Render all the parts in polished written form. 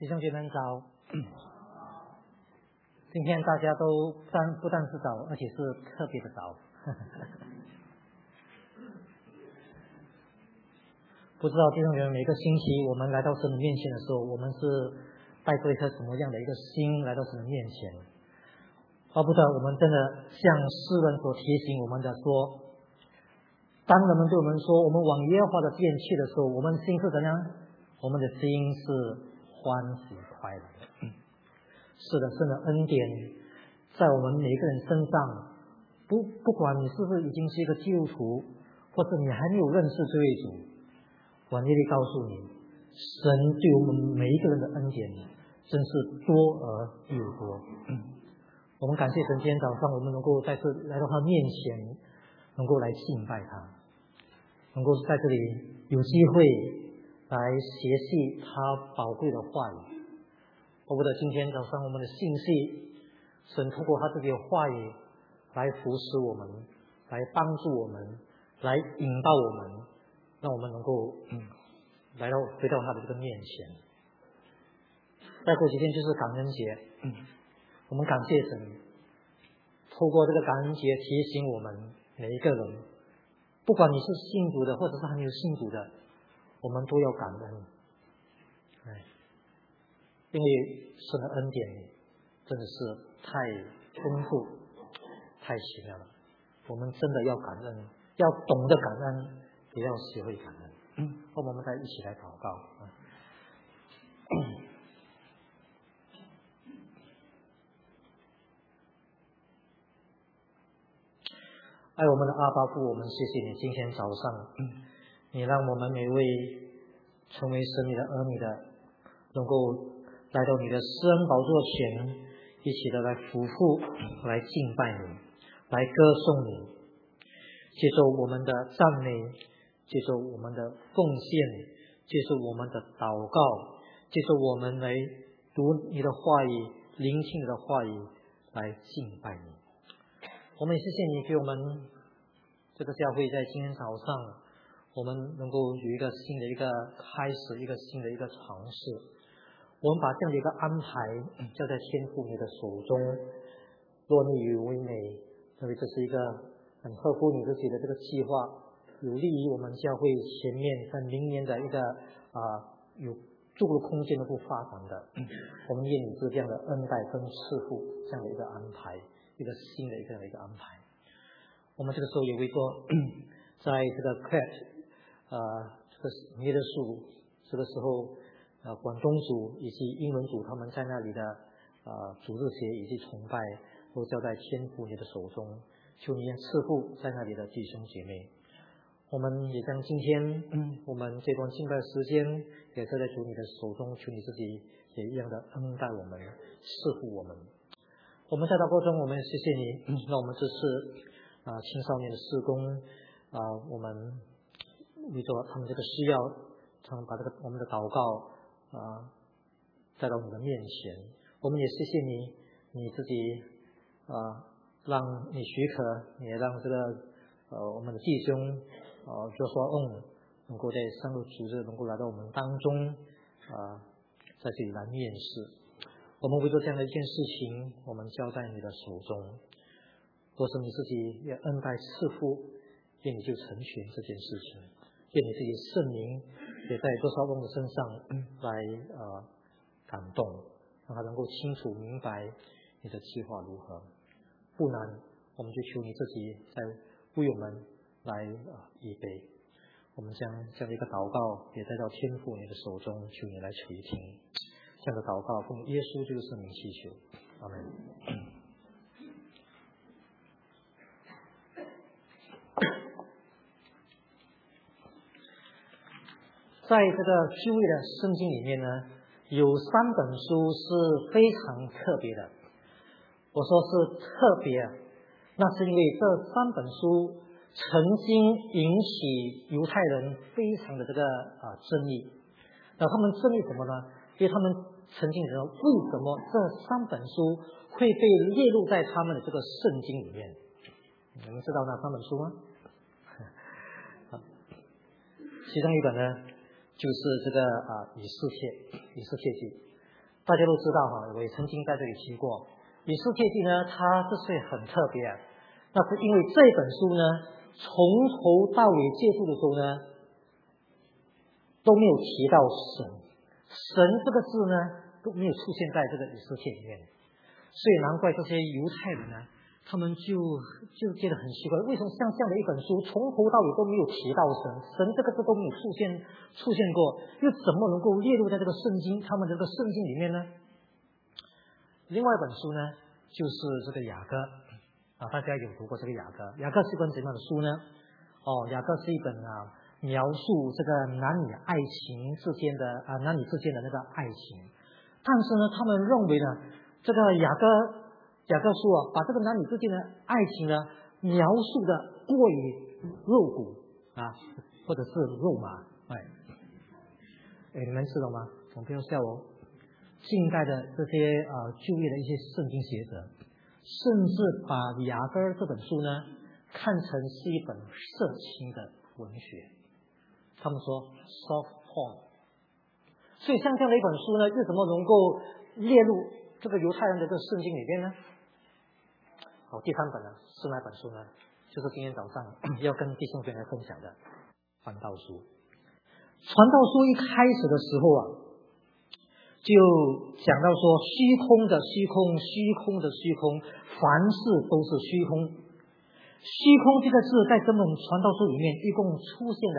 弟兄姐妹早。今天大家都不但是早，而且是特别的早。不知道弟兄姐妹，每个星期我们来到神的面前的时候，我们是带着一颗什么样的一个心来到神的面前？不知道我们真的像诗人所提醒我们的说，当人们对我们说我们往耶和华的殿去的时候，我们心是怎样？我们的心是欢喜快乐的。是的，神的恩典在我们每一个人身上，不管你是不是已经是一个基督徒，或者你还没有认识这位主，我愿意告诉你，神对我们每一个人的恩典真是多而又多。我们感谢神，今天早上我们能够再次来到他面前，能够来敬拜他，能够在这里有机会来学习他宝贵的话语。我觉得今天早上我们的信息，神通过他自己的话语来扶持我们，来帮助我们，来引导我们，让我们能够回到他的这个面前。再过几天就是感恩节，我们感谢神，透过这个感恩节提醒我们每一个人，不管你是信主的或者是还没有信主的，我们都要感恩。因为神的恩典真的是太丰富太奇妙了，我们真的要感恩，要懂得感恩，也要学会感恩。我们再一起来祷告。爱我们的阿爸父，我们谢谢你，今天早上你让我们每位成为神你的儿女的，能够来到你的施恩宝座前，一起的来匍匐，来敬拜你，来歌颂你，接受我们的赞美，接受我们的奉献，接受我们的祷告，接受我们来读你的话语，聆听你的话语，来敬拜你。我们也谢谢你给我们这个教会在今天早上，我们能够有一个新的一个开始，一个新的一个尝试。我们把这样的一个安排交在天父你的手中，若你以为美，认为这是一个很合乎你自己的这个计划，有利于我们教会前面在明年的一个有诸多空间能够发展的，我们愿你这样的恩待跟赐福这样的一个安排，一个新的一个安排。我们这个时候也会说，在这个 CAT 这个耶的树这个时候。广东组以及英文组他们在那里的主日学以及崇拜都交在天父你的手中，求你赐福在那里的弟兄姐妹。我们也将今天我们这段敬拜时间也交在主你的手中，求你自己也一样的恩待我们，赐福我们。我们在祷告中，我们谢谢你，让我们这次青少年的事工我们为着他们这个需要，他们把这个我们的祷告带到你的面前。我们也谢谢你，你自己让你许可，你也让这个我们的弟兄就说能够在三个组织能够来到我们当中在这里来面试。我们为了这样的一件事情，我们交在你的手中。若是你自己也恩待赐福，愿你就成全这件事情，愿你自己圣灵也在多少人的身上来感动，让他能够清楚明白你的计划如何。不难，我们就求你自己在为我们来预备。我们将这样的一个祷告也带到天父你的手中，求你来垂听。这样的祷告奉耶稣基督圣名祈求，阿们。在这个旧约的圣经里面呢，有3本书是非常特别的。我说是特别，那是因为这3本书曾经引起犹太人非常的这个争议。那他们争议什么呢？因为他们曾经说，为什么这3本书会被列入在他们的这个圣经里面？你们知道那3本书吗？其中一本呢，就是这个以斯帖记。 大家都知道哈，我也曾经在这里提过，以斯帖记呢，它之所以很特别，那是因为这本书呢，从头到尾结束的时候呢，都没有提到神，神这个字呢都没有出现在这个以斯帖里面，所以难怪这些犹太人呢，他们就觉得很奇怪，为什么像这样的一本书，从头到尾都没有提到神，神这个字都没有出现过，又怎么能够列入在这个圣经他们这个圣经里面呢？另外一本书呢，就是这个雅各啊，大家有读过这个雅各？雅各是一本怎样的书呢？雅各是一本描述这个男女之间的那个爱情，但是呢，他们认为呢，这个雅各书把这个男女之间的爱情呢描述的过于肉骨或者是肉麻，你们知道吗？我不要笑哦。近代的这些就业的一些圣经学者，甚至把雅各这本书呢看成是一本色情的文学，他们说 soft porn。所以像这样的一本书呢，又怎么能够列入这个犹太人的这个圣经里边呢？好，第三本呢是哪本书呢？就是今天早上要跟弟兄姐妹分享的传道书。传道书一开始的时候就讲到说虚空的虚空，虚空的虚空，凡事都是虚空。虚空这个字在这本传道书里面一共出现了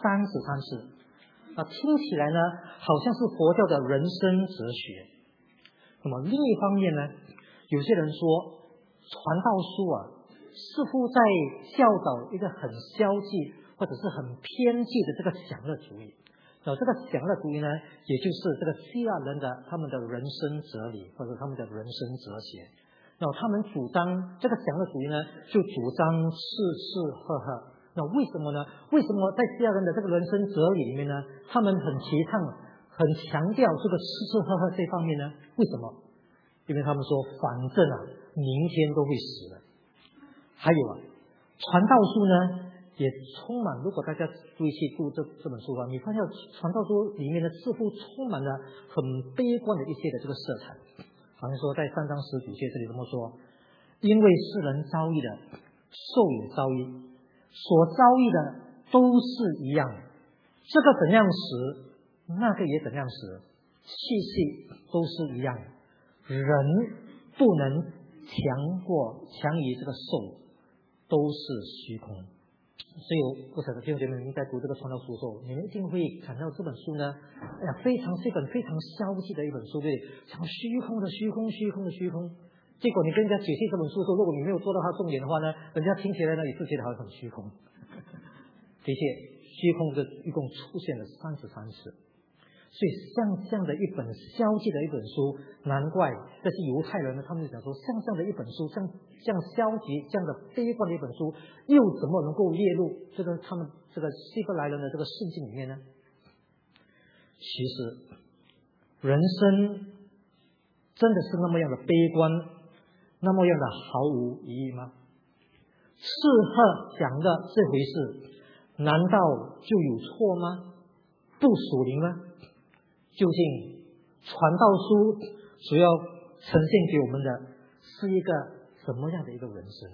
33次，听起来呢好像是佛教的人生哲学。那么另一方面呢，有些人说传道书似乎在教导一个很消极或者是很偏激的这个享乐主义。这个享乐主义呢，也就是这个希腊人的他们的人生哲理或者他们的人生哲学。他们主张这个享乐主义呢，就主张吃吃喝喝。那为什么呢？为什么在希腊人的这个人生哲理里面呢，他们很提倡、很强调这个吃吃喝喝这方面呢？为什么？因为他们说，反正明天都会死的。还有传道书呢，也充满，如果大家注意去读这本书你发现传道书里面呢，似乎充满了很悲观的一些的这个色彩。好像说在3章19节这里这么说，因为世人遭遇的，兽也遭遇，所遭遇的都是一样，这个怎样死，那个也怎样死，气息都是一样，人不能强于这个兽，都是虚空。所以我晓得弟兄姐妹们在读这个传道书的时候，你们一定会感到这本书呢，是一本非常消极的一本书，对，讲虚空的虚空，虚空的虚空。结果你跟人家解析这本书的时候，如果你没有做到它重点的话呢，人家听起来呢也是觉得好像很虚空。的确，虚空一共出现了33次。所以像这样的一本消极的一本书，难怪这些犹太人呢，他们就讲说，像这样的一本书，像这样消极、这样的悲观的一本书，又怎么能够列入他们这个希伯来人的这个圣经里面呢？其实，人生真的是那么样的悲观，那么样的毫无意义吗？吃喝讲的这回事，难道就有错吗？不属灵吗？究竟传道书主要呈现给我们的是一个什么样的一个人生？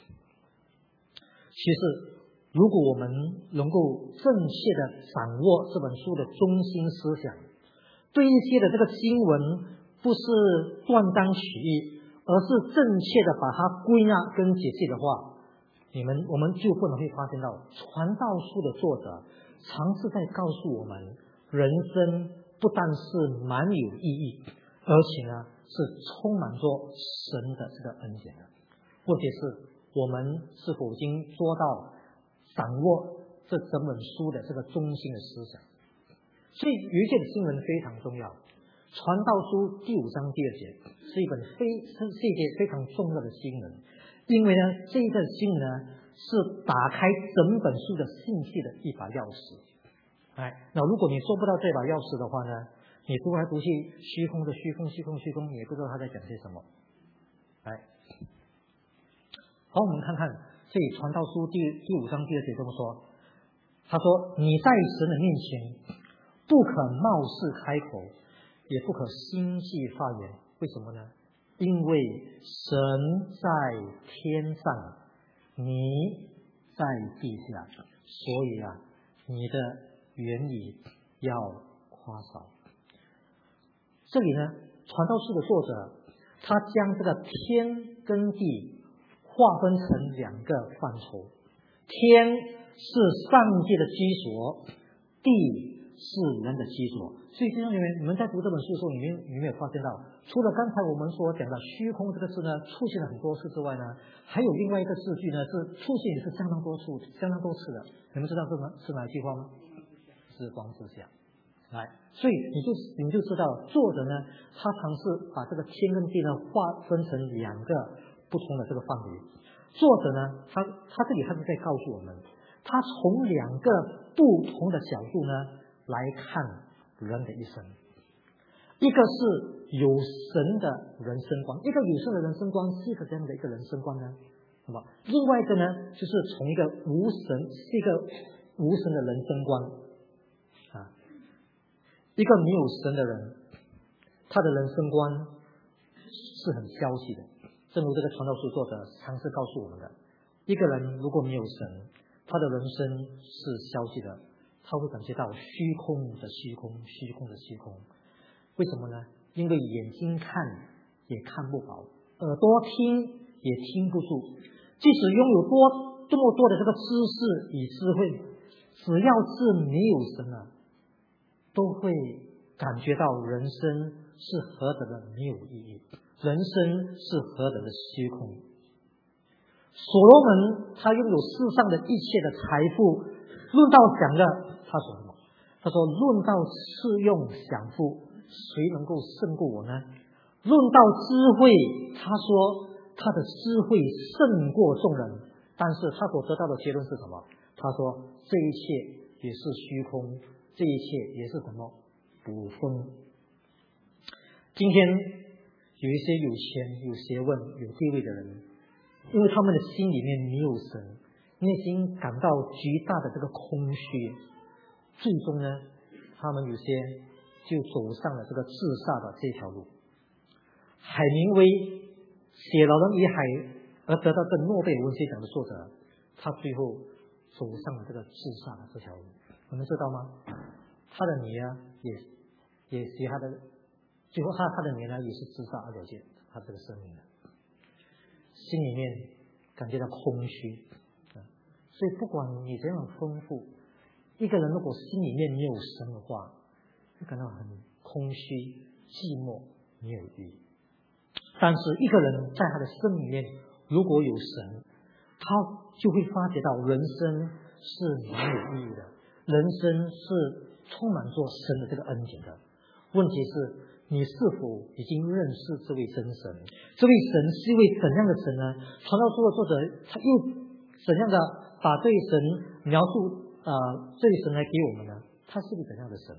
其实如果我们能够正确的掌握这本书的中心思想，对一些的这个经文不是断章取义，而是正确的把它归纳跟解析的话，我们就不能会发现到传道书的作者尝试在告诉我们，人生不但是蛮有意义，而且呢是充满着神的这个恩典的。问题是我们是否已经做到掌握这整本书的这个中心的思想？所以有一件经文非常重要，传道书第5章第2节是一节非常重要的经文，因为呢这个经文呢是打开整本书的信息的一把钥匙。那如果你做不到这把钥匙的话呢，你读来读去虚空的虚空，虚空虚空，你也不知道他在讲些什么。好，我们看看这里传道书第5章第2节这么说，他说，你在神的面前不可冒失开口， 也不可心系发言。为什么呢？因为神在天上，你在地下，所以你的言语要夸少。这里呢，传道书的作者他将这个天跟地划分成两个范畴，天是上帝的居所，地是人的居所。所以弟兄姊妹，你们在读这本书的时候，你没有发现到，除了刚才我们所讲的虚空这个字呢出现了很多次之外呢，还有另外一个字句呢是出现也是相当多次的。你们知道是哪一句话吗？日光之下。所以你就知道作者呢，他尝试把这个天跟地呢划分成两个不同的这个范围。作者呢，他这里他是在告诉我们，他从两个不同的角度呢来看人的一生。一个是有神的人生观，一个有神的人生观是一个这样的一个人生观呢。那么另外一个呢，就是从一个无神的人生观。一个没有神的人，他的人生观是很消极的。正如这个传道书作者尝试告诉我们的，一个人如果没有神，他的人生是消极的，他会感觉到虚空的虚空。为什么呢？因为眼睛看也看不饱，耳朵听也听不住，即使拥有这么多的这个知识与智慧，只要是没有神都会感觉到人生是何等的没有意义，人生是何等的虚空。所罗门他拥有世上的一切的财富，论到享乐，他说什么？他说论到赐用享福，谁能够胜过我呢？论到智慧，他说他的智慧胜过众人，但是他所得到的结论是什么？他说这一切也是虚空，这一切也是什么？捕风。今天有一些有钱、有学问、有地位的人，因为他们的心里面没有神，内心感到极大的这个空虚，最终呢，他们有些就走上了这个自杀的这条路。海明威写《老人与海》而得到这诺贝尔文学奖的作者，他最后走上了这个自杀的这条路。你们知道吗？他的女儿也随他的，最后他的女儿也是自杀而了结他这个生命的，心里面感觉到空虚。所以不管你怎样丰富，一个人如果心里面没有神的话，会感到很空虚、寂寞、没有意义。但是一个人在他的生命里面如果有神，他就会发觉到人生是蛮有意义的，人生是充满着神的这个恩典的。问题是你是否已经认识这位真神？这位神是一位怎样的神呢？传道书的作者他又怎样的把这位神描述这位神来给我们呢？他是一位怎样的神？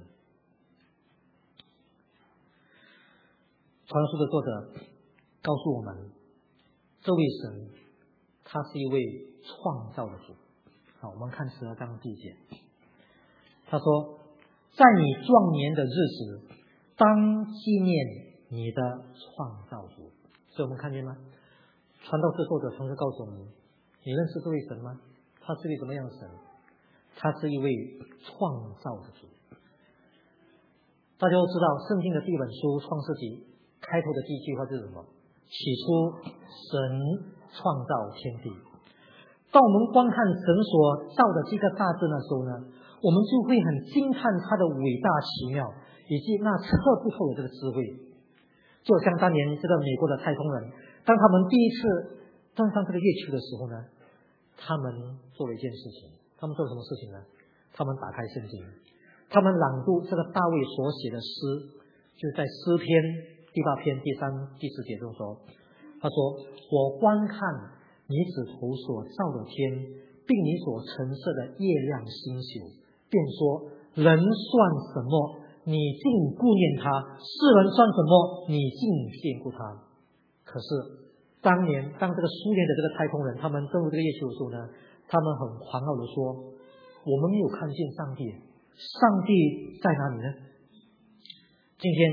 传道书的作者告诉我们，这位神他是一位创造的主。好，我们看12章第1节，他说在你壮年的日子，当纪念你的创造主。所以我们看见吗？传道书作者同时告诉我们，你认识这位神吗？他是一位什么样的神？他是一位创造的主。大家都知道圣经的第一本书创世纪开头的第一句话是什么？起初神创造天地。当我们观看神所造的这个大自然的时候呢，我们就会很惊叹他的伟大奇妙，以及那测不透的这个智慧。就像当年这个美国的太空人，当他们第一次登上这个月球的时候呢，他们做了一件事情。他们做了什么事情呢？他们打开圣经，他们朗读这个大卫所写的诗，就是在诗篇第8篇第3、第4节中说，他说我观看你指头所造的天，并你所陈设的月亮星宿，便说人算什么，你竟顾念他；世人算什么，你竟眷顾他。可是当这个苏联的这个太空人他们登陆这个月球的时候呢，他们很狂傲的说，我们没有看见上帝，上帝在哪里呢？今天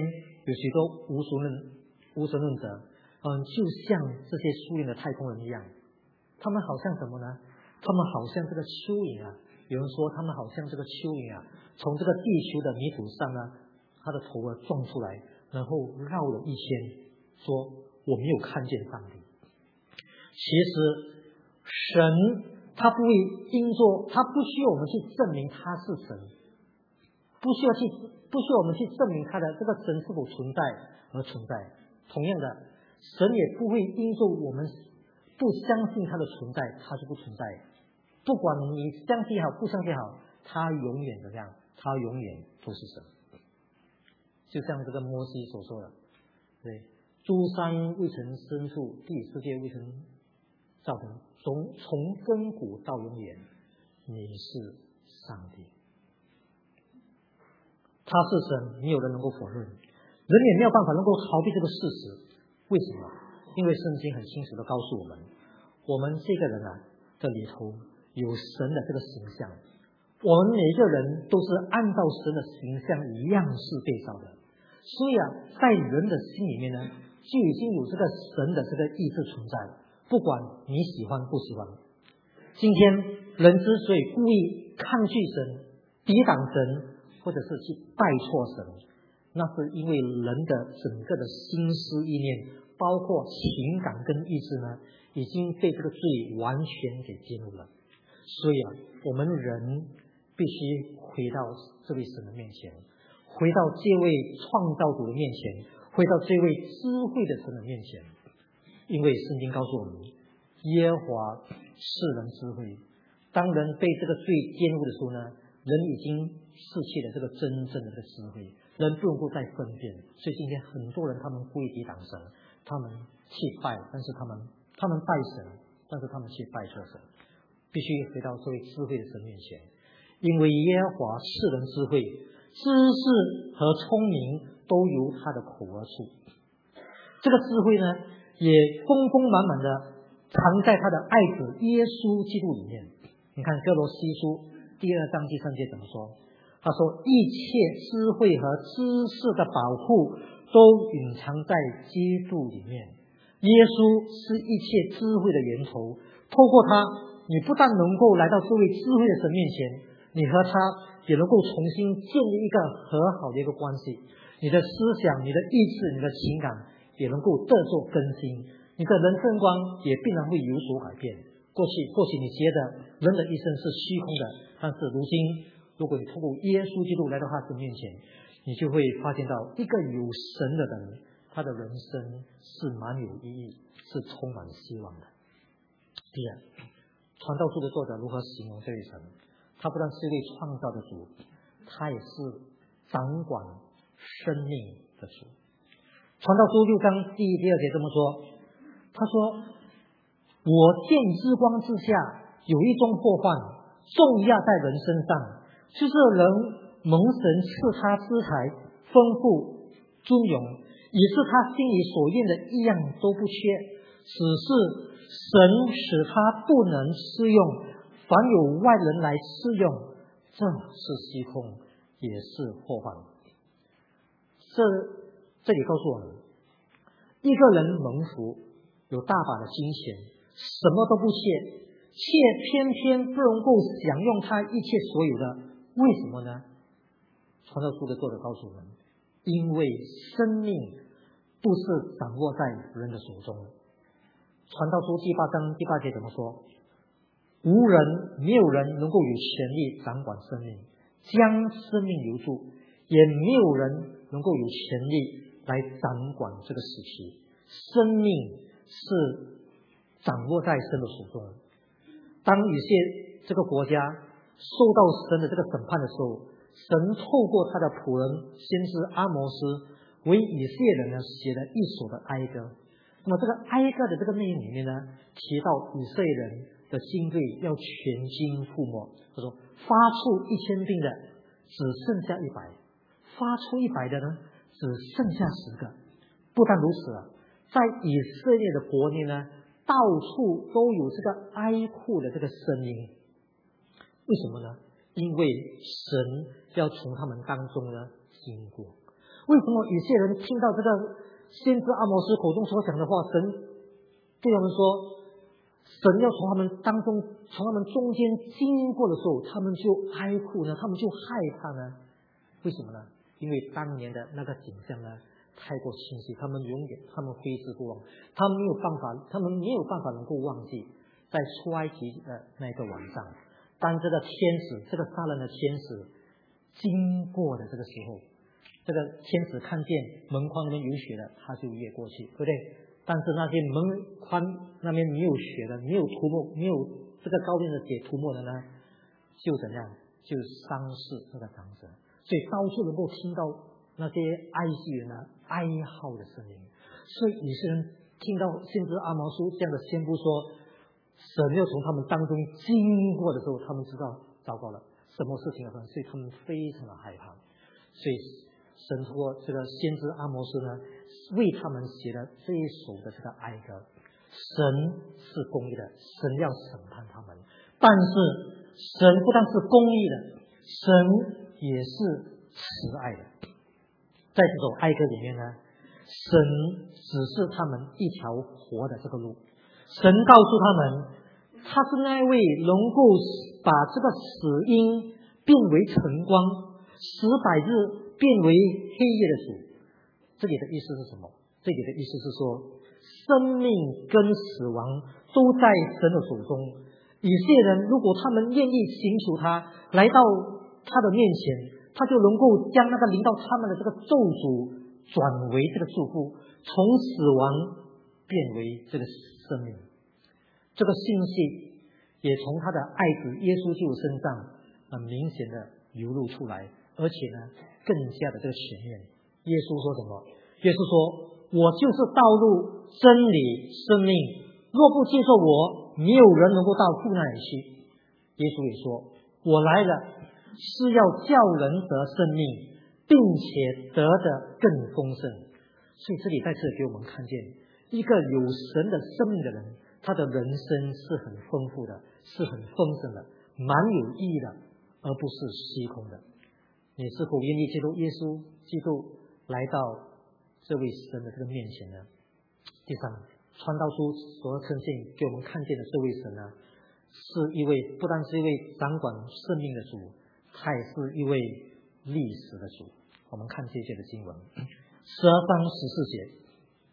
有许多无神论者，就像这些苏联的太空人一样，他们好像什么呢？他们好像这个蚯蚓啊，有人说他们好像这个蚯蚓啊，从这个地球的泥土上呢，他的头撞出来，然后绕了一圈，说我没有看见上帝。其实神他不需要我们去证明他是神，不需要我们去证明他的这个神是否存在而存在。同样的，神也不会因着我们不相信他的存在，他就不存在。不管你相信好不相信好，他永远怎么样？他永远都是神。就像这个摩西所说的，对，诸山未曾生出，地世界未曾造成，从亘古到永远，你是上帝。他是神，没有人能够否认，人也没有办法能够逃避这个事实。为什么？因为圣经很清楚的告诉我们，我们这个人的里头有神的这个形象，我们每一个人都是按照神的形象一样是被造的，所以在人的心里面呢，就已经有这个神的这个意志存在，不管你喜欢不喜欢。今天人之所以故意抗拒神、抵挡神，或者是去拜错神，那是因为人的整个的心思意念，包括情感跟意志呢，已经被这个罪完全给进入了。所以我们人必须回到这位神的面前，回到这位创造主的面前，回到这位智慧的神的面前。因为圣经告诉我们，耶和华是人智慧。当人被这个罪玷污的时候呢，人已经失去了这个真正的这个智慧，人不能够再分辨。所以今天很多人他们故意抵挡神，他们去拜，但是他们拜神，但是他们去拜错神。必须回到这位智慧的神面前，因为耶和华是人智慧，知识和聪明都由他的口而出。这个智慧呢，也丰丰满满的藏在他的爱子耶稣基督里面。你看哥罗西书第2章第3节怎么说？他说一切智慧和知识的保护都隐藏在基督里面。耶稣是一切智慧的源头，透过他，你不但能够来到这位智慧的神面前，你和他也能够重新建立一个和好的一个关系，你的思想、你的意志、你的情感也能够得做更新，你的人生观也必然会有所改变。或许你觉得人的一生是虚空的，但是如今如果你通过耶稣基督来到他的面前，你就会发现到一个有神的人，他的人生是蛮有意义，是充满希望的。第二，传道书的作者如何形容这位神？他不但是一位创造的主，他也是掌管生命的主。传道书6章第2节这么说，他说我见日光之下有一种祸患重压在人身上，就是人蒙神赐他资财丰富尊荣，以致他心里所愿的一样都不缺，只是神使他不能适用，凡有外人来适用，这是虚空，也是祸患。这里告诉我们，一个人蒙福，有大把的金钱，什么都不缺，却偏偏不能够享用他一切所有的，为什么呢？传道书的作者告诉我们，因为生命不是掌握在人的手中。传道书第8章第8节怎么说？没有人能够有权利掌管生命，将生命留住，也没有人能够有权利来掌管这个时期。生命是掌握在神的手中。当有些这个国家受到神的这个审判的时候，神透过他的仆人先知阿摩斯为以色列人呢写了一首的哀歌。那么这个哀歌的这个内容里面呢，提到以色列人的军队要全军覆没。他说发出1000兵的只剩下100，发出100的呢只剩下10个。不但如此在以色列的国内呢，到处都有这个哀哭的这个声音。为什么呢？因为神要从他们当中呢经过。 为什么以色列人听到这个先知阿摩斯口中所讲的话，神对他们说，神要从他们当中，从他们中间经过的时候，他们就哀哭呢，他们就害怕呢？为什么呢？因为当年的那个景象呢，太过清晰，他们挥之不忘，他们没有办法能够忘记，在出埃及的那个晚上，当这个撒冷的天使经过的这个时候，这个天使看见门框那边有血的，他就越过去，对不对？但是那些门框那边没有血的，没有这个高边的血涂抹的呢，就怎样？就伤势这个长者，所以到处能够听到那些埃及人的哀嚎的声音。所以以色列人听到先知阿摩斯这样的宣布说，神要从他们当中经过的时候，他们知道糟糕了，什么事情要发生，所以他们非常的害怕。所以神通过这个先知阿摩斯呢，为他们写了这一首的这个哀歌。神是公义的，神要审判他们，但是神不但是公义的，神也是慈爱的。在这首哀歌里面呢，神指示他们一条活的这个路，神告诉他们，他是那一位能够把这个死荫变为晨光，使百日变为黑夜的主。这里的意思是什么？这里的意思是说，生命跟死亡都在神的手中。以色列人如果他们愿意寻求他，来到他的面前，他就能够将那个临到他们的这个咒诅转为这个祝福，从死亡变为这个生命。这个信息也从他的爱子耶稣基督身上很明显的流露出来，而且呢更加的这个全面。耶稣说什么？耶稣说，我就是道路真理生命，若不接受我，没有人能够到父那里去。耶稣也说，我来了是要叫人得生命，并且得的更丰盛。所以这里再次给我们看见，一个有神的生命的人，他的人生是很丰富的，是很丰盛的，蛮有意义的，而不是虚空的。你是否愿意接受耶稣基督来到这位神的这个面前呢？第三，传道书所呈现给我们看见的这位神呢，是一位不但是一位掌管生命的主，他也是一位历史的主。我们看这一节的经文，12章14节。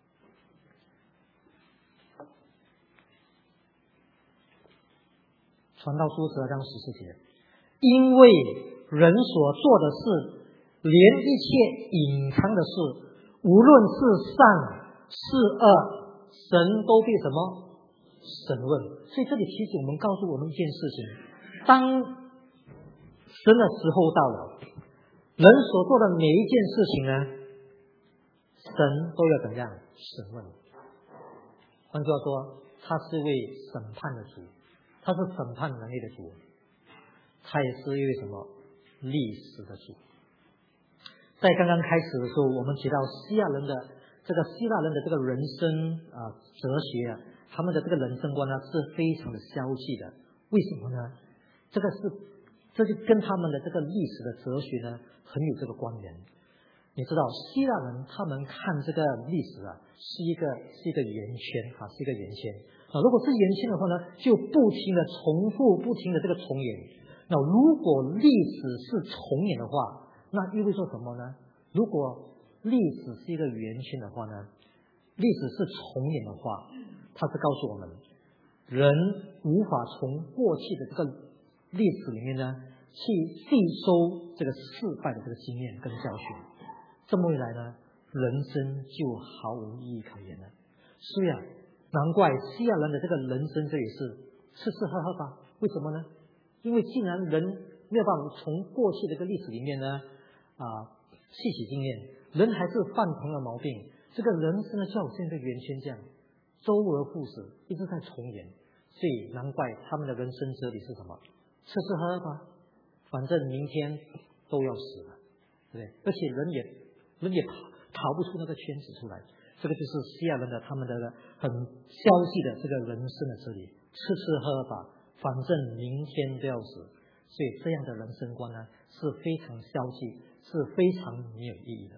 传道书12章14节，因为人所做的事，连一切隐藏的事，无论是善是恶，神都被什么审问。所以这里提醒我们，告诉我们一件事情，当神的时候到了，人所做的每一件事情呢，神都要怎样审问。换句话说，他是一位审判的主，他是审判人类的主，他也是一位什么历史的主。在刚刚开始的时候，我们提到希腊人的这个人生哲学他们的这个人生观呢是非常的消极的。为什么呢？这就跟他们的这个历史的哲学呢很有这个关联。你知道希腊人他们看这个历史是一个圆圈是一个圆圈如果是圆圈的话呢，就不停的重复，不停的这个重演。那如果历史是重演的话，那意味着什么呢？如果历史是一个圆圈的话呢，历史是重演的话，它是告诉我们，人无法从过去的这个历史里面呢去吸收这个失败的这个经验跟教训。这么一来呢，人生就毫无意义可言了。所以难怪希腊人的这个人生这也是吃吃喝喝吧？为什么呢？因为既然人没有办法从过去的这个历史里面呢吸取经验，人还是犯同样的毛病，这个人生呢就好像一个圆圈这样，周而复始，一直在重演。所以难怪他们的人生哲理是什么？吃吃喝喝吧，反正明天都要死了，对不对？而且人也逃不出那个圈子出来。这个就是希腊人的他们的很消极的这个人生的哲理，吃吃喝喝吧，反正明天都要死。所以这样的人生观呢是非常消极，是非常没有意义的。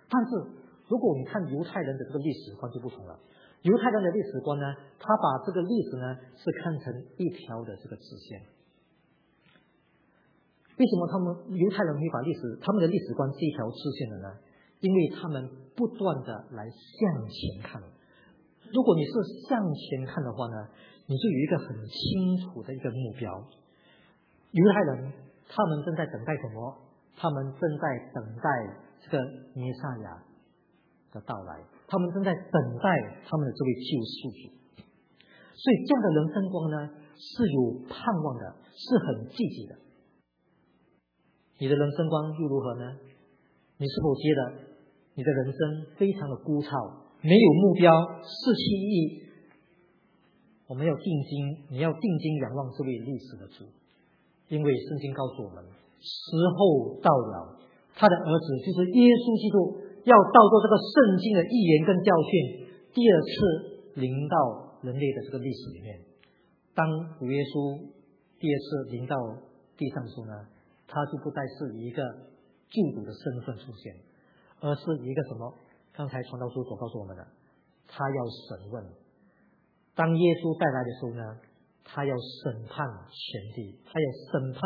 但是如果你看犹太人的这个历史观就不同了，犹太人的历史观呢，他把这个历史呢是看成一条的这个直线。为什么犹太人会把他们的历史观是一条直线的呢？因为他们不断的来向前看。如果你是向前看的话呢，你就有一个很清楚的一个目标。犹太人他们正在等待什么？他们正在等待这个弥赛亚的到来，他们正在等待他们的这位救赎主。所以这样的人生观呢，是有盼望的，是很积极的。你的人生观又如何呢？你是否觉得你的人生非常的枯燥，没有目标，失去意义？你要定睛仰望这位历史的主，因为圣经告诉我们，时候到了，他的儿子就是耶稣基督要照着这个圣经的预言跟教训，第二次临到人类的这个历史里面。当主耶稣第二次临到地上的时候呢，他就不再是以一个救主的身份出现，而是一个什么？刚才传道书所告诉我们的，他要审问。当耶稣再来的时候呢，他要审判全地，他要审判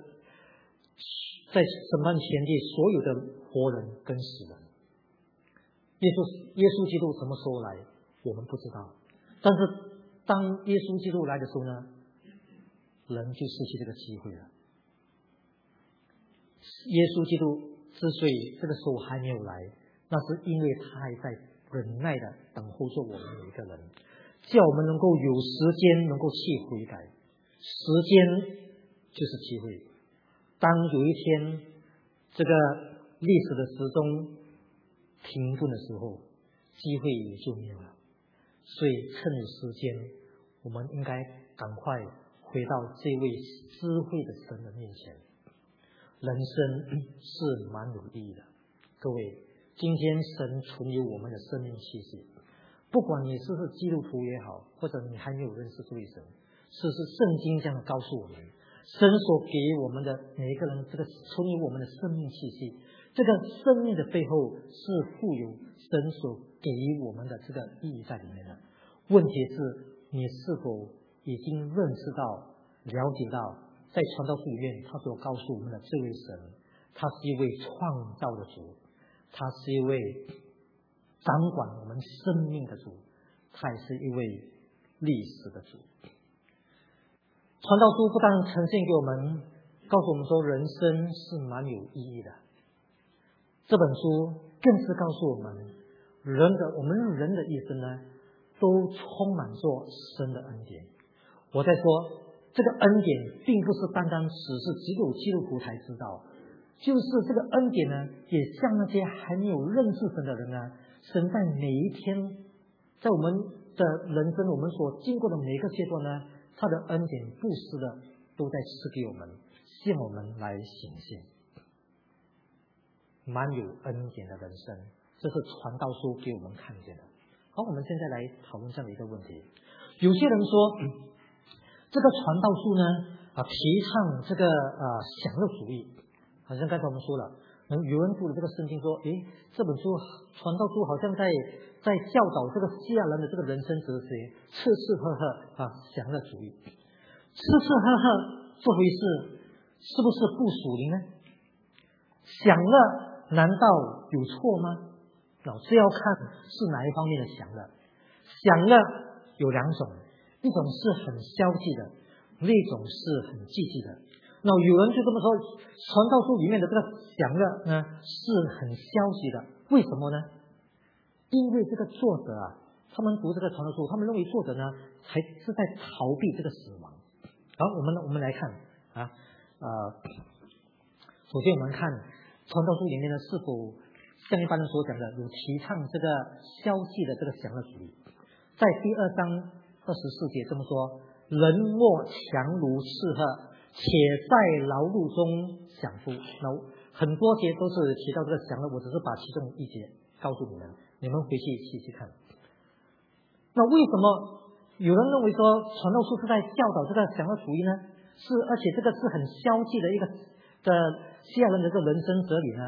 在审判全地所有的活人跟死人。耶稣基督什么时候来，我们不知道。但是当耶稣基督来的时候呢，人就失去这个机会了。耶稣基督之所以这个时候还没有来，那是因为他还在忍耐的等候着我们每一个人，叫我们能够有时间能够去悔改。时间就是机会。当有一天这个历史的时钟停顿的时候，机会也就没有了。所以趁有时间，我们应该赶快回到这位智慧的神的面前。人生是蛮有意义的，各位，今天神存有我们的生命气息，不管你是基督徒也好，或者你还没有认识这位神，是圣经这样告诉我们，神所给予我们的每一个人这个存有我们的生命气息，这个生命的背后是富有神所给予我们的这个意义在里面的。问题是你是否已经认识到、了解到，在传道书里面他所告诉我们的这位神，他是一位创造的主，他是一位掌管我们生命的主，他也是一位历史的主。传道书不但呈现给我们，告诉我们说人生是蛮有意义的，这本书更是告诉我们我们人的一生呢，都充满着神的恩典。我在说这个恩典并不是单单只有基督徒才知道，就是这个恩典呢，也像那些还没有认识神的人呢，神在每一天，在我们的人生我们所经过的每一个阶段呢，他的恩典不时的都在赐给我们，向我们来显现。蛮有恩典的人生，这是传道书给我们看见的。好，我们现在来讨论这样的一个问题。有些人说这个传道书呢提倡这个享乐主义，好像刚才我们说了，有人读了这个圣经说，这本书传道书好像在教导这个希腊人的这个人生哲学，吃吃喝喝享乐主义。吃吃喝喝这回事是不是不属灵呢？享乐难道有错吗？这要看是哪一方面的享乐。享乐有两种，一种是很消极的，另一种是很积极的。有人就这么说，传道书里面的这个享乐呢是很消极的，为什么呢？因为这个作者他们读这个传道书，他们认为作者呢才是在逃避这个死亡。好，我们来看首先我们看传道书里面呢是否像一般人所讲的有提倡这个消极的这个享乐主义。在第2章24节这么说，人莫强如吃喝，且在劳碌中享福。很多节都是提到这个享乐，我只是把其中一节告诉你们，你们回去细细看。为什么有人认为说传道书是在教导这个享乐主义呢？而且这个是很消极的一个的希腊人的这个人生哲理呢？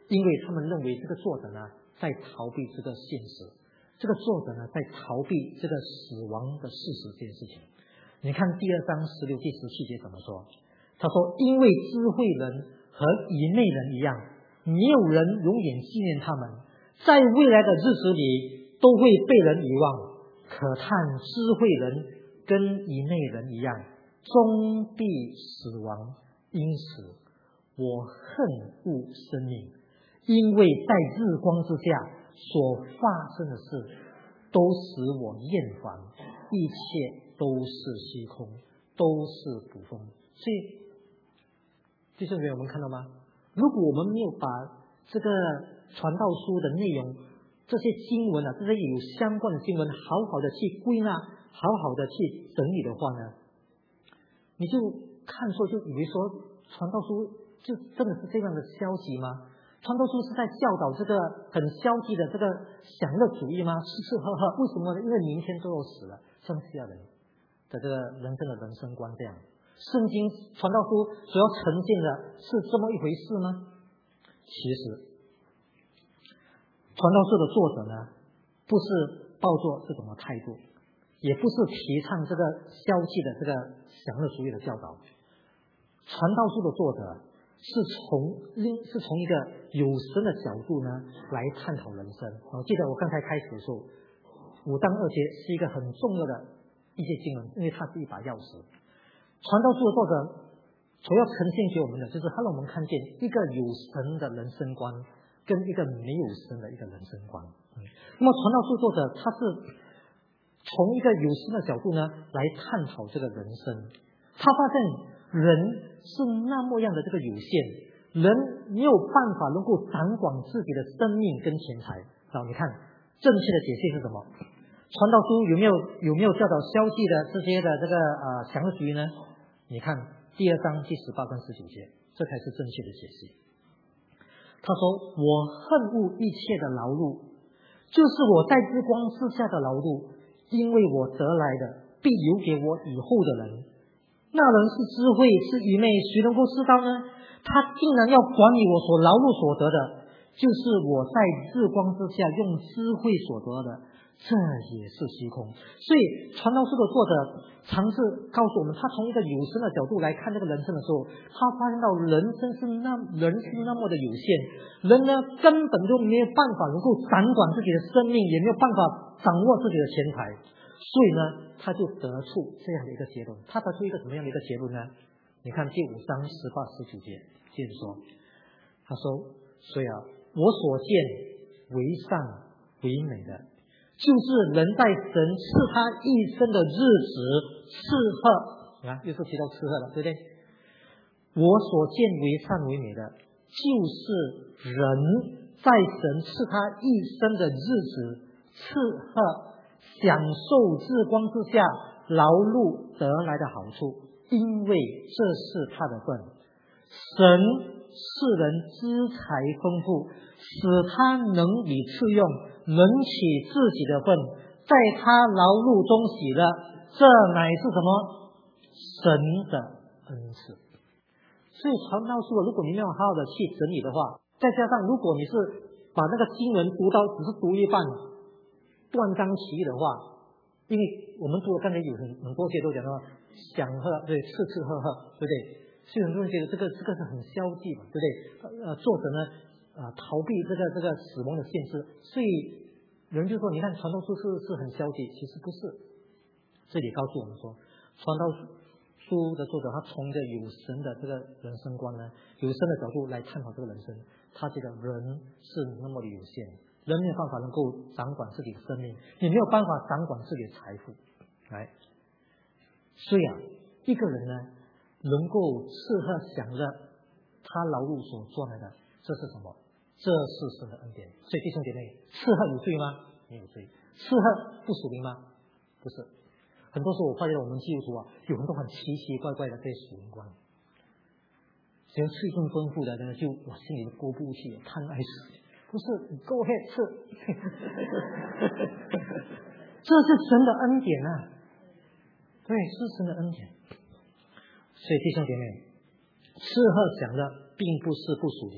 因为他们认为这个作者呢在逃避这个现实，这个作者呢在逃避这个死亡的事实这件事情。你看第2章16、第17节怎么说？他说：“因为智慧人和愚昧人一样，没有人永远纪念他们，在未来的日子里都会被人遗忘。可叹智慧人跟愚昧人一样，终必死亡。因此我恨恶生命，因为在日光之下所发生的事都使我厌烦，一切都是虚空，都是捕风。”所以弟兄姊妹，我们看到吗？如果我们没有把这个传道书的内容，这些经文这些有相关的经文好好的去归纳，好好的去整理的话呢，你就看错，就以为说传道书就真的是这样的消极吗？传道书是在教导这个很消极的这个享乐主义吗？吃吃喝喝，为什么呢？因为明天就要死了，像希腊人的这个人生的人生观这样。圣经传道书所要呈现的是这么一回事吗？其实传道书的作者呢，不是抱着这种的态度，也不是提倡这个消极的这个享乐主义的教导。传道书的作者是从一个有神的角度呢来探讨人生。我记得我刚才开始的时候，5章2节是一个很重要的一些经文，因为它是一把钥匙。传道书的作者所要呈现给我们的，就是他让我们看见一个有神的人生观跟一个没有神的一个人生观。那么传道书作者他是从一个有神的角度呢来探讨这个人生。他发现人是那么样的这个有限，人没有办法能够掌管自己的生命跟钱财。你看正确的解析是什么？传道书有没有教导消极的这些的这个享乐主义呢？你看第2章第18跟19节，这才是正确的解析。他说：“我恨恶一切的劳碌，就是我在日光之下的劳碌，因为我得来的必留给我以后的人。那人是智慧是愚昧，谁能够知道呢？他竟然要管理我所劳碌所得的，就是我在日光之下用智慧所得的，这也是虚空。”所以传道书的作者尝试告诉我们，他从一个有神的角度来看这个人生的时候，他发现到人是那么的有限，人呢根本就没有办法能够掌管自己的生命，也没有办法掌握自己的钱财，所以呢他就得出这样的一个结论。他得出一个什么样的一个结论呢？你看第5章18、19节接着说，他说：“所以我所见为善为美的，就是人在神赐他一生的日子吃喝。”你看又是提到吃喝了，对不对？我所见为善为美的，就是人在神赐他一生的日子吃喝，享受日光之下劳碌得来的好处，因为这是他的份。神使人资财丰富，使他能以次用，能取自己的份，在他劳碌中喜乐，这乃是什么？神的恩赐。所以传道书如果你没有好好的去整理的话，再加上如果你是把那个经文读到只是读一半断章取义的话，因为我们读了刚才有很多节都讲到享喝，对，吃吃喝喝，对不对？所以很多人觉得这个是很消极嘛，对不对？作者呢逃避这个死亡的限制，所以人就说你看传道书是很消极，其实不是。这里告诉我们说，传道书的作者他从一个有神的这个人生观呢，有神的角度来探讨这个人生。他觉得人是那么的有限，人没有办法能够掌管自己的生命，也没有办法掌管自己的财富。所以一个人呢能够吃喝享乐，他劳碌所赚来的，这是什么？这是神的恩典。所以弟兄姐妹，吃喝有罪吗？没有罪。吃喝不属灵吗？不是。很多时候我发现我们基督徒有很多很奇奇怪怪的这些属灵观，只要吃一顿丰富的呢，就我心里过不去，贪爱死。不是，Go ahead 吃，这是神的恩典啊！对，是神的恩典。所以弟兄姐妹，吃喝享乐并不是不属灵，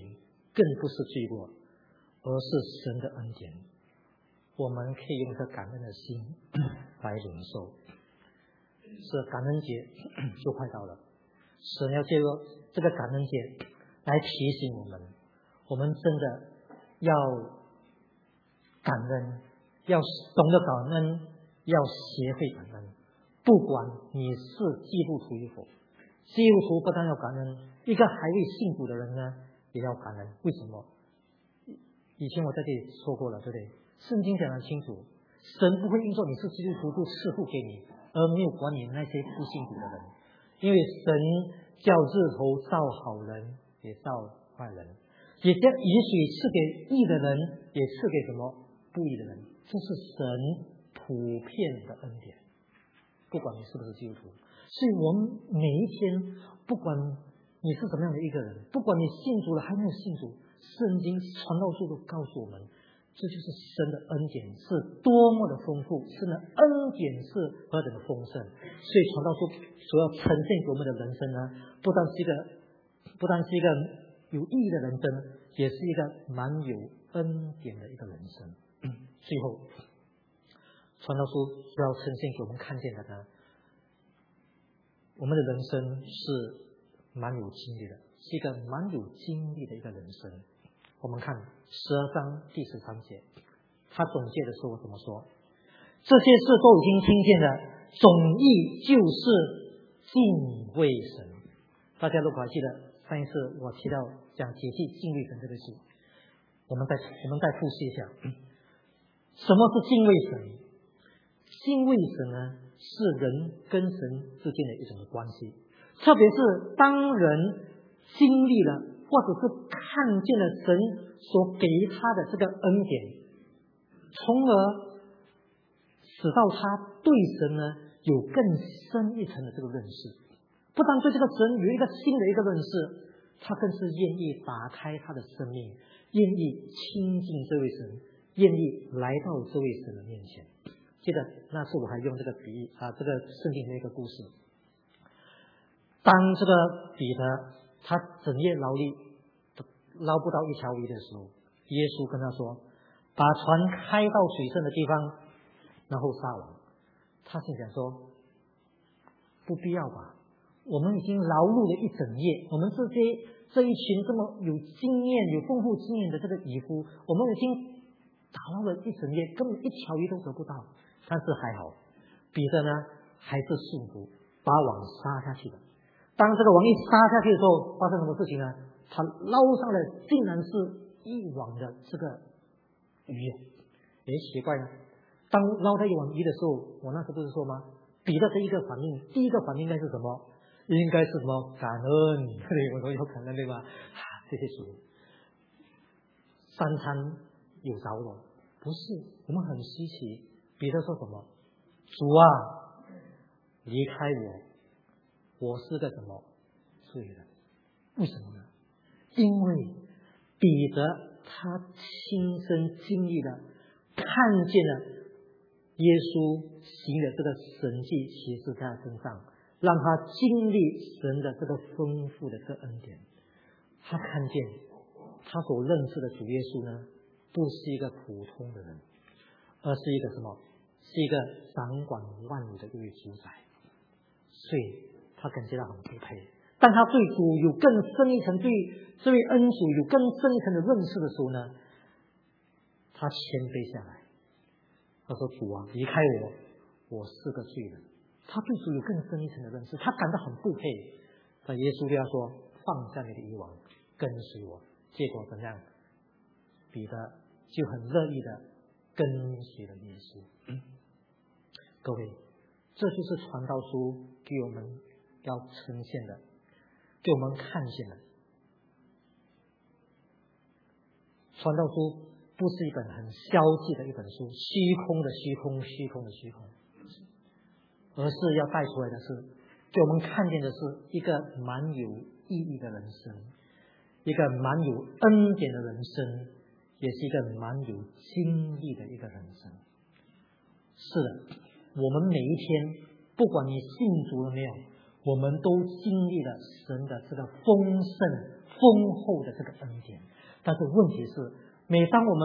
更不是罪过，而是神的恩典。我们可以用这感恩的心来领受。是感恩节就快到了，神要借助这个感恩节来提醒我们，我们真的要感恩，要懂得感恩，要学会感恩。不管你是基督徒与否，基督徒不但要感恩，一个还未信主的人呢也要感恩。为什么？以前我在这里说过了，对不对？圣经讲得很清楚，神不会因着你是基督徒就赐福给你，而没有管你那些不信主的人。因为神叫日头照好人也照坏人，也许赐给义的人，也赐给什么不义的人。这是神普遍的恩典，不管你是不是基督徒。所以我们每一天，不管你是怎么样的一个人，不管你信主了还没有信主，圣经传道书都告诉我们，这就是神的恩典是多么的丰富，神的恩典是何等的丰盛。所以传道书所要呈现给我们的人生呢，不但是一个有意义的人生，也是一个蛮有恩典的一个人生。最后传道书所要呈现给我们看见的呢，我们的人生是蛮有经历的，是一个蛮有经历的一个人生。我们看12章第13节，他总结的时候怎么说？这些事都已经听见了，总意就是敬畏神。大家如果还记得上一次我提到讲节气敬畏神这个事，我们再复习一下，什么是敬畏神？敬畏神呢，是人跟神之间的一种关系，特别是当人经历了或者是看见了神所给他的这个恩典，从而使到他对神呢有更深一层的这个认识。不但对这个神有一个新的一个认识，他更是愿意打开他的生命，愿意亲近这位神，愿意来到这位神的面前。记得那次我还用这个比喻这个圣经的一个故事。当这个彼得他整夜劳力捞不到一条鱼的时候，耶稣跟他说，把船开到水深的地方，然后撒网。他心想说，不必要吧，我们已经劳碌了一整夜，我们这一群这么有经验有丰富经验的这个渔夫，我们已经打捞了一整夜，根本一条鱼都得不到。但是还好，彼得呢还是顺服，把网撒下去了。当这个网一撒下去的时候，发生什么事情呢？他捞上了竟然是一网的这个鱼。奇怪了，当捞到一网鱼的时候，我那时不是说吗？彼得的第一个反应应该是什么？应该是什么？感恩。对，我说有感恩，对吧？谢谢主，三餐有着落。不是，我们很稀奇。彼得说什么？主啊，离开我是个什么罪人？为什么呢？因为彼得他亲身经历了，看见了耶稣行的这个神迹奇事在他身上，让他经历神的这个丰富的这个恩典。他看见他所认识的主耶稣呢，不是一个普通的人，而是一个什么？是一个掌管万有的一位主宰。所以他感觉到很不配。当他对主有更深一层，对这位恩主有更深一层的认识的时候呢，他谦卑下来，他说，主啊，离开我是个罪人。他对主有更深一层的认识，他感到很不配。但耶稣对他说，放下你的渔网，跟随我。结果怎样？彼得就很乐意的跟随了耶稣。各位，这就是传道书给我们要呈现的，给我们看见的。传道书不是一本很消极的一本书，虚空的虚空，虚空的虚空，而是要带出来的是，给我们看见的是一个蛮有意义的人生，一个蛮有恩典的人生，也是一个蛮有经历的一个人生。是的，我们每一天，不管你信主了没有，我们都经历了神的这个丰盛丰厚的这个恩典。 但是问题是，每当我们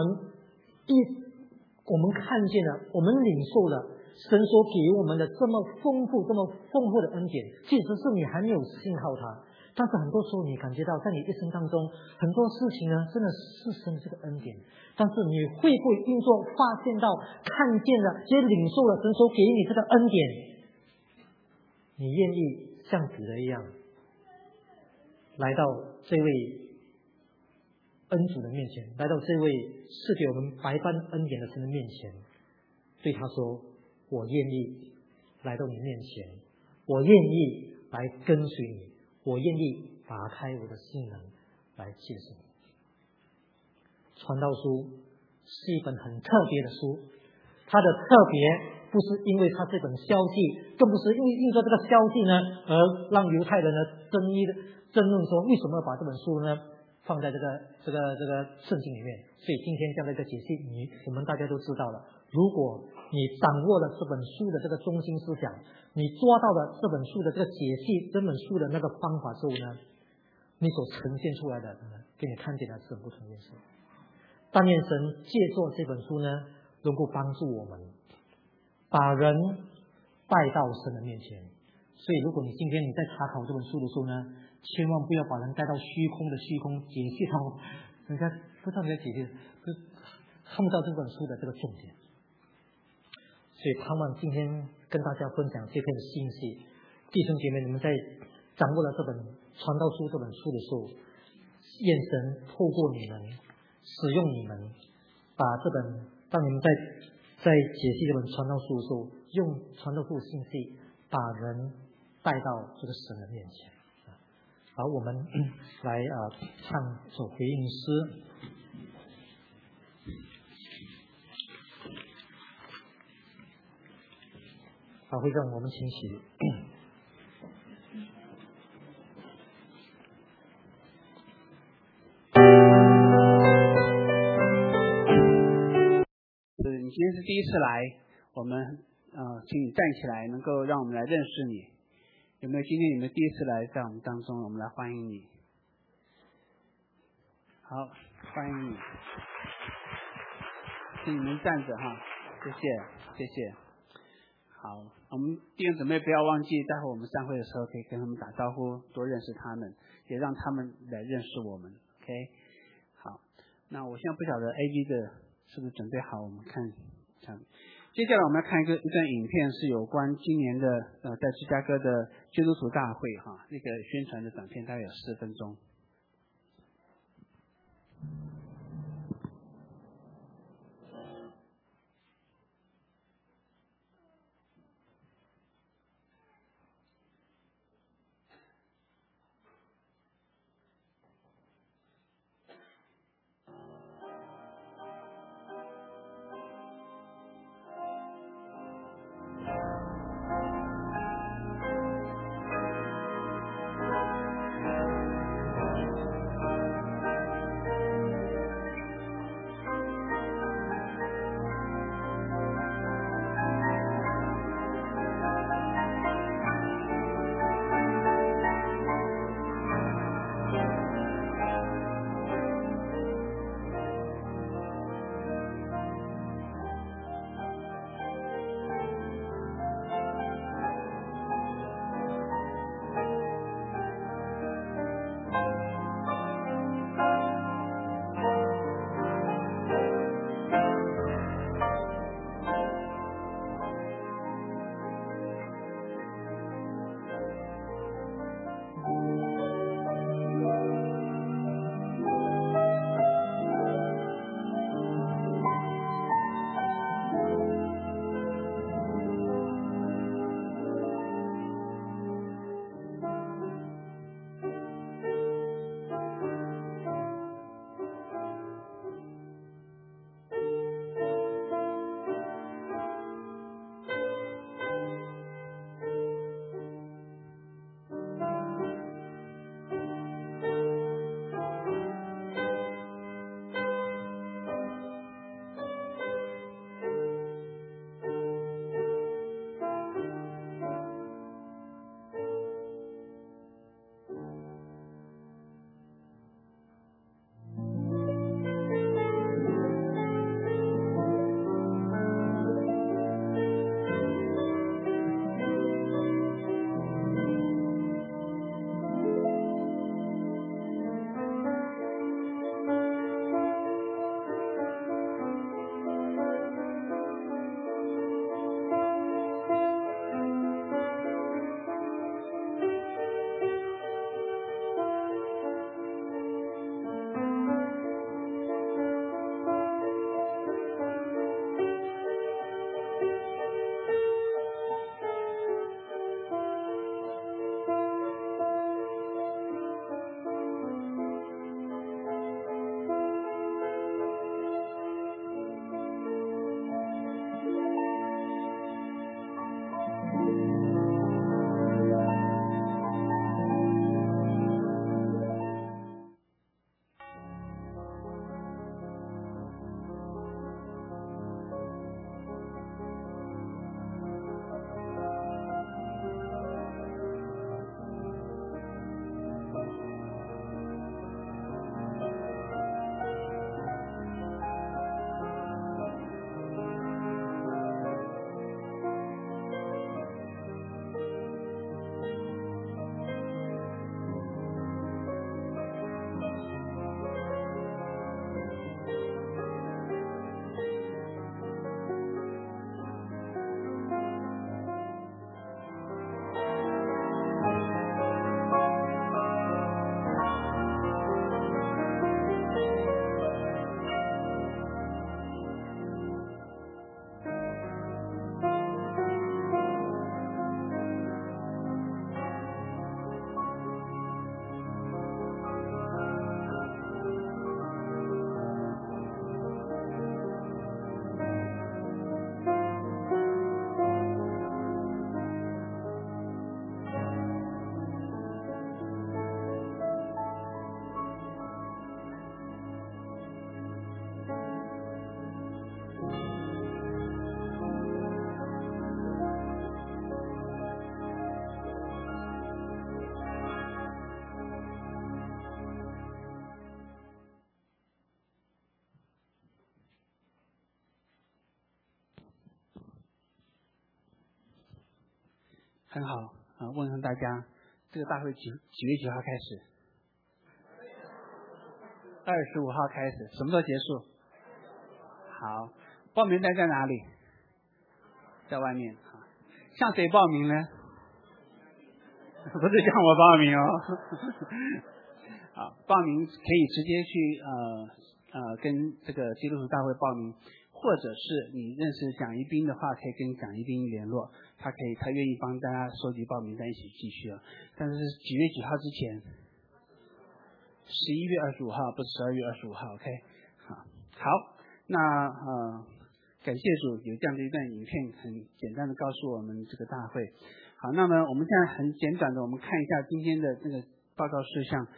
看见了，我们领受了神所给予我们的这么丰富的恩典，即使是你还没有信靠他，但是很多时候你感觉到在你一生当中很多事情呢，真的是神这个恩典，但是你会不会因着发现到、看见了、也领受了神所给予你这个恩典，你愿意像彼得一样来到这位恩主的面前，来到这位赐给我们百般恩典的神的面前，对他说：我愿意来到你面前，我愿意来跟随你，我愿意打开我的心门来接受你。传道书是一本很特别的书，它的特别不是因为它这本消记，更不是因着这个消记呢而让犹太人呢争论说为什么把这本书呢放在这个圣经里面。所以今天这样的一个解析，我们大家都知道了，如果你掌握了这本书的这个中心思想，你抓到了这本书的这个解析这本书的那个方法之后呢，你所呈现出来的给你看见的是很不同的事。但愿神借助这本书呢，能够帮助我们把人带到神的面前。所以如果你今天在查考这本书的时候呢，千万不要把人带到虚空解析到人家不知道你在解析，看不到这本书的这个重点。所以盼望今天跟大家分享这篇的信息，弟兄姐妹，你们在掌握了这本传道书这本书的时候，愿神透过你们使用你们，把这本当你们在解析这本传道书的时候，用传道书的信息把人带到这个神的面前。好，我们来唱首回应诗。好，会让我们请起。 你今天是第一次来，我们请你站起来，能够让我们来认识你。有没有今天有没有第一次来在我们当中？我们来欢迎你。好，欢迎你，请你们站着哈，谢谢。好，我们弟兄姊妹不要忘记，待会我们散会的时候可以跟他们打招呼，多认识他们，也让他们来认识我们。OK， 好，那我现在不晓得 AV 的是不是准备好，我们看。接下来我们要看一段影片，是有关今年的在芝加哥的基督徒大会那个宣传的短片，大概有4分钟。 很好问问大家，这个大会几月几号开始？25号开始，什么时候结束？好，报名单在哪里？在外面啊。向谁报名呢？不是向我报名哦。好，报名可以直接去跟这个基督徒大会报名，或者是你认识蒋一斌的话，可以跟蒋一斌联络，他愿意帮大家收集报名单一起继续啊。但是几月几号之前？11月25号，不是12月25号 ，OK？ 好，那感谢主有这样的一段影片，很简单的告诉我们这个大会。好，那么我们现在很简短的，我们看一下今天的那个报告事项。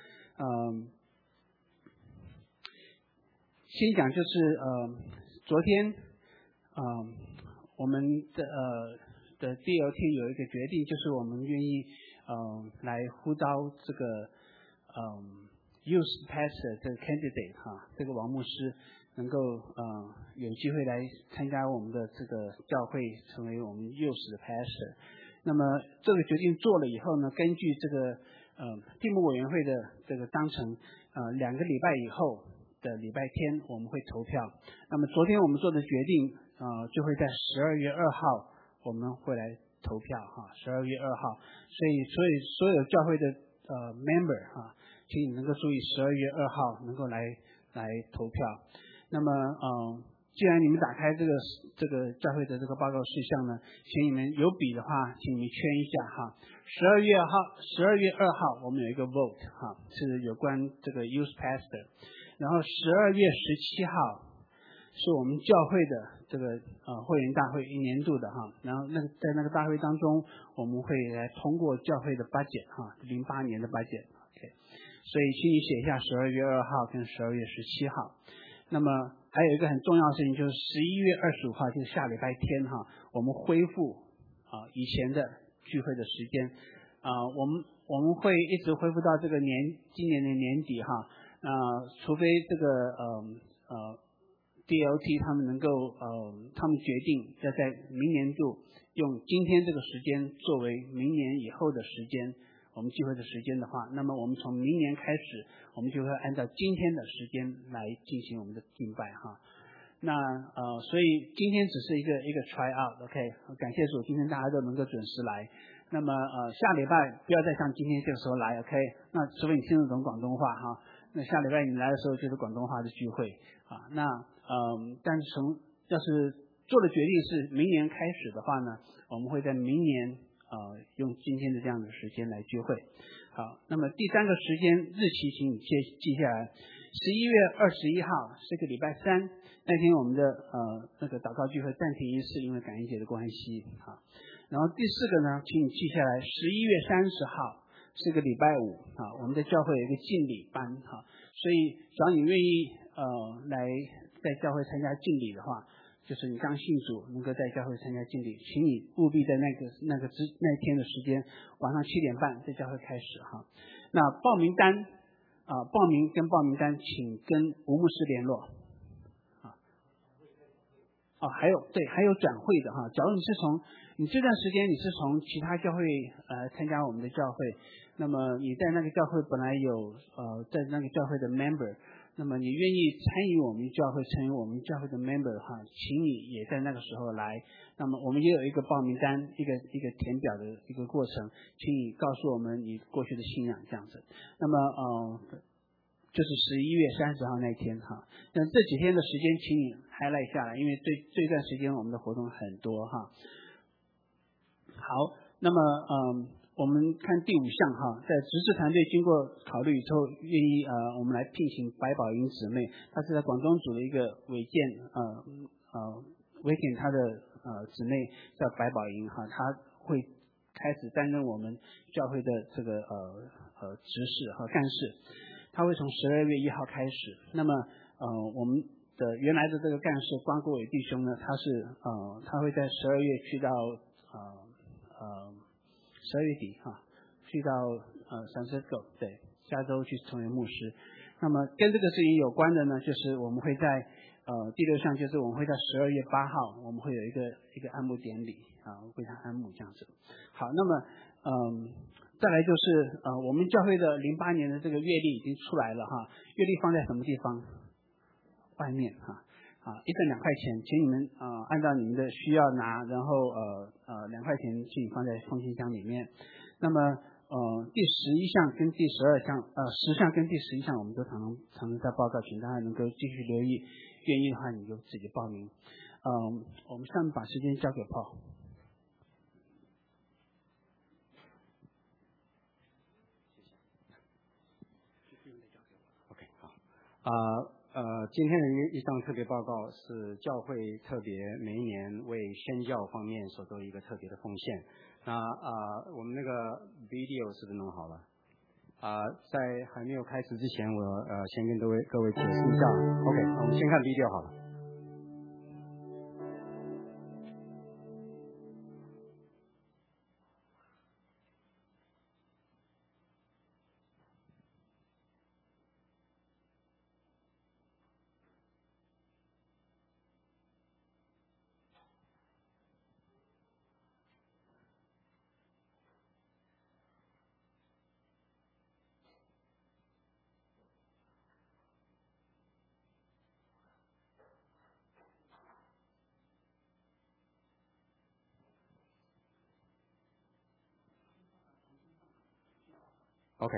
先讲就是昨天我们的第二天有一个决定，就是我们愿意来呼召这个youth pastor 这个 candidate 这个王牧师能够有机会来参加我们的这个教会，成为我们youth的 pastor。那么这个决定做了以后呢，根据这个地目委员会的这个章程，2个礼拜以后的礼拜天我们会投票。那么昨天我们做的决定就会在12月2号我们会来投票12月2号。所以所有教会的member请你能够注意12月2号能够来投票。那么既然你们打开这个教会的这个报告事项呢，请你们有笔的话，请你们圈一下12月2号我们有一个 vote 是有关这个 youth pastor。然后12月17号是我们教会的这个会员大会一年度的然后在那个大会当中，我们会来通过教会的 budget 08年的 budget。所以请你写一下12月2号跟12月17号。那么还有一个很重要的事情，就是11月25号就是下礼拜天我们恢复以前的聚会的时间我们会一直恢复到这个今年的年底除非这个DLT 他们能够他们决定要在明年度用今天这个时间作为明年以后的时间，我们聚会的时间的话，那么我们从明年开始，我们就会按照今天的时间来进行我们的敬拜那所以今天只是一个 try out，OK， 感谢主，今天大家都能够准时来。那么下礼拜不要再像今天这个时候来 ，OK？ 那除非你听得懂广东话那下礼拜你来的时候就是广东话的聚会那但是要是做的决定是明年开始的话呢，我们会在明年用今天的这样的时间来聚会。好，那么第3个时间日期请你记下来，11月21号是个礼拜三，那天我们的那个祷告聚会暂停一次，因为感恩节的关系然后第4个呢，请你记下来11月30号是个礼拜五我们的教会有一个敬礼班所以只要你愿意来在教会参加敬礼的话，就是你刚信主能够在教会参加敬礼，请你务必在那天的时间晚上7点半在教会开始那报名单报名请跟吴牧师联络还有转会的假如你这段时间你是从其他教会参加我们的教会，那么你在那个教会本来有在那个教会的 member， 那么你愿意参与我们教会成为我们教会的 member 请你也在那个时候来。那么我们也有一个报名单，一个填表的一个过程，请你告诉我们你过去的信仰这样子。那么就是11月30号那天那这几天的时间请你 highlight 下来，因为这段时间我们的活动很多好，那么我们看第5项在执事团队经过考虑之后，愿意我们来聘请白宝英姊妹，她是在广东组的一个违建她的姊妹叫白宝英她会开始担任我们教会的这个执事和干事，她会从12月1号开始。那么我们的原来的这个干事关国伟弟兄呢，他会在12月去到12月底去到San Francisco，对，加州去成为牧师。那么跟这个事情有关的呢，就是我们会在第6项，就是我们会在12月8号我们会有一个按牧典礼为他安牧这样子。好，那么再来就是我们教会的08年的这个月历已经出来了哈，月历放在什么地方？外面哈。1份2块钱，请你们按照你们的需要拿，然后2块钱请放在奉献箱里面。那么第11项跟第12项10项跟第11项我们都常常在报告，请大家能够继续留意，愿意的话你就自己报名。我们下面把时间交给Paul。 OK， 好。今天的一项特别报告是教会特别每一年为宣教方面所做一个特别的奉献。那我们那个 video 是不是弄好了？在还没有开始之前，我先跟各位解释一下。OK， 我们先看 video 好了。OK，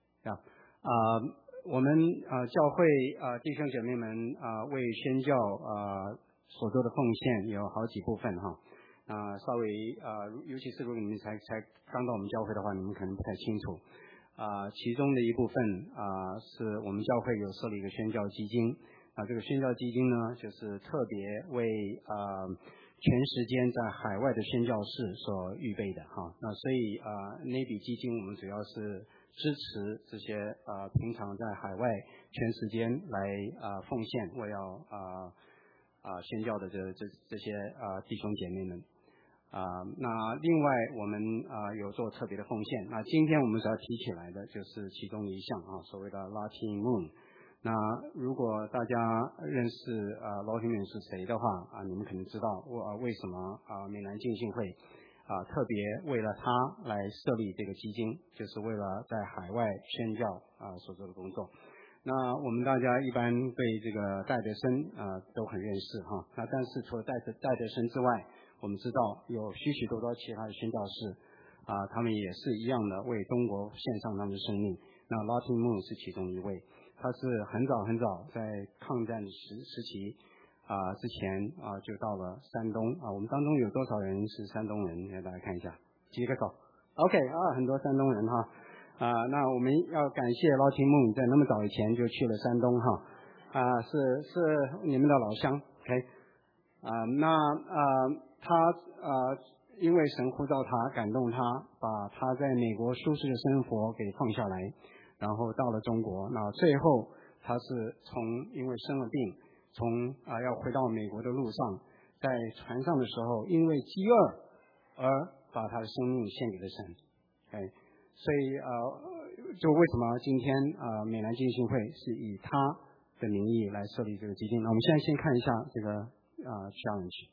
我们教会弟兄姐妹们为宣教所做的奉献有好几部分哈。稍微尤其是如果你们才刚到我们教会的话，你们可能不太清楚。其中的一部分是我们教会有设立一个宣教基金。这个宣教基金呢，就是特别为全时间在海外的宣教士所预备的哈。那所以那笔基金我们主要是支持这些平常在海外全时间来奉献为要宣教的这些弟兄姐妹们。那另外我们有做特别的奉献。那今天我们所要提起来的就是其中一项所谓的 Lottie Moon。那如果大家认识Lottie Moon 是谁的话你们可能知道为什么美南浸信会特别为了他来设立这个基金，就是为了在海外宣教所做的工作。那我们大家一般对这个戴德生都很认识哈。那但是除了戴德生之外，我们知道有许许多多其他的宣教士他们也是一样的为中国献上他们的生命。那 Lottie Moon 是其中一位，他是很早在抗战时期之前就到了山东我们当中有多少人是山东人？给大家看一下，举个手。OK 很多山东人哈。那我们要感谢Lottie Moon在那么早以前就去了山东哈。是你们的老乡 OK。那他因为神呼召他感动他，把他在美国舒适的生活给放下来，然后到了中国。那最后他是因为生了病，从要回到美国的路上，在船上的时候因为饥饿而把他的生命献给了神。所以就为什么今天美南浸信会是以他的名义来设立这个基金。那我们现在先看一下这个challenge。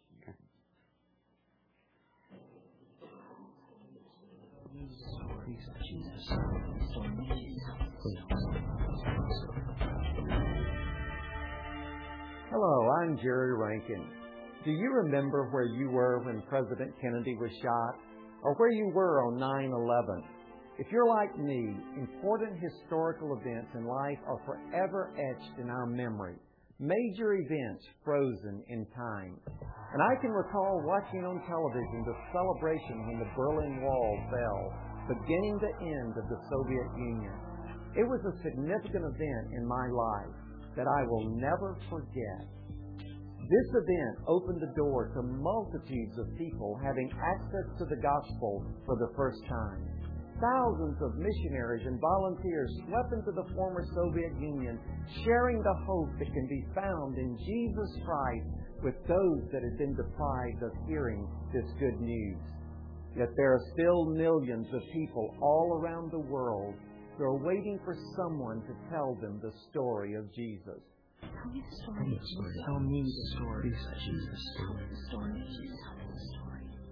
Hello, I'm Jerry Rankin. Do you remember where you were when President Kennedy was shot? Or where you were on 9/11? If you're like me, important historical events in life are forever etched in our memory. Major events frozen in time. And I can recall watching on television the celebration when the Berlin Wall fell, beginning the end of the Soviet Union. It was a significant event in my life that I will never forget. This event opened the door to multitudes of people having access to the gospel for the first time. Thousands of missionaries and volunteers swept into the former Soviet Union, sharing the hope that can be found in Jesus Christ with those that had been deprived of hearing this good news. Yet there are still millions of people all around the world who are waiting for someone to tell them the story of Jesus. Tell me the story of Jesus. Tell me the story of Jesus. Tell me the story of Jesus. Tell me the story.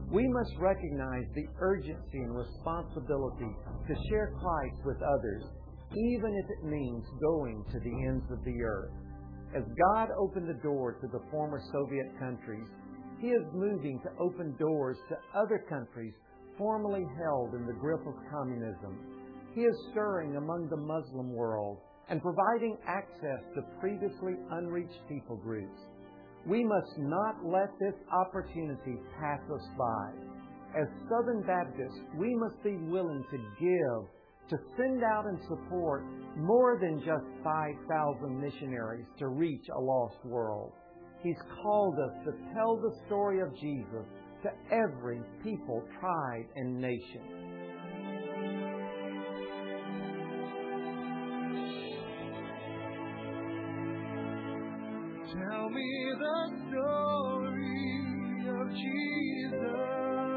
We must recognize the urgency and responsibility to share Christ with others, even if it means going to the ends of the earth. As God opened the door to the former Soviet countries, He is moving to open doors to other countries formerly held in the grip of communism. He is stirring among the Muslim world and providing access to previously unreached people groups. We must not let this opportunity pass us by. As Southern Baptists, we must be willing to give, to send out and support more than just 5,000 missionaries to reach a lost world. He's called us to tell the story of Jesus to every people, tribe, and nation. Tell me the story of Jesus.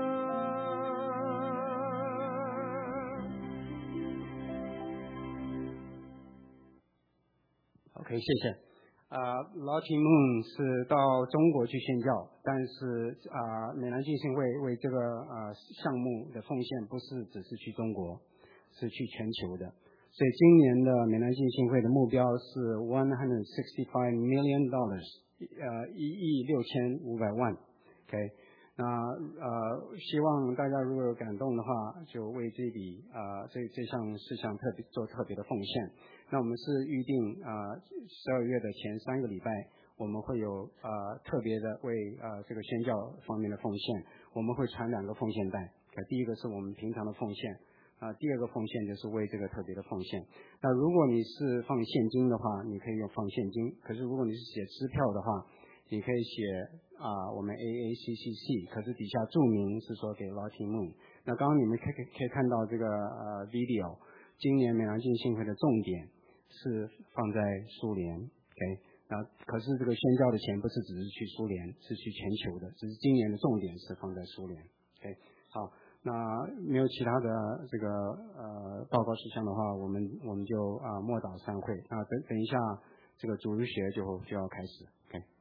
OK， 谢谢。劳廷梦是到中国去宣教，但是美南浸信会为这个项目的奉献不是只是去中国，是去全球的。所以今年的美南浸信会的目标是$165 million， 1.65 亿。OK， 那希望大家如果有感动的话，就为这笔这项事项做特别的奉献。那我们是预定12月的前3个礼拜，我们会有特别的为这个宣教方面的奉献，我们会传2个奉献袋。第一个是我们平常的奉献，第二个奉献就是为这个特别的奉献。那如果你是放现金的话，你可以用放现金；可是如果你是写支票的话，你可以写我们 AACCC， 可是底下注明是说给劳廷梦。那刚刚你们可以看到这个video， 今年美南浸信会的重点是放在苏联 ，OK， 那可是这个宣教的钱不是只是去苏联，是去全球的，只是今年的重点是放在苏联 ，OK， 好，那没有其他的这个报告事项的话，我们就默祷散会，那等一下这个主日学就要开始 ，OK。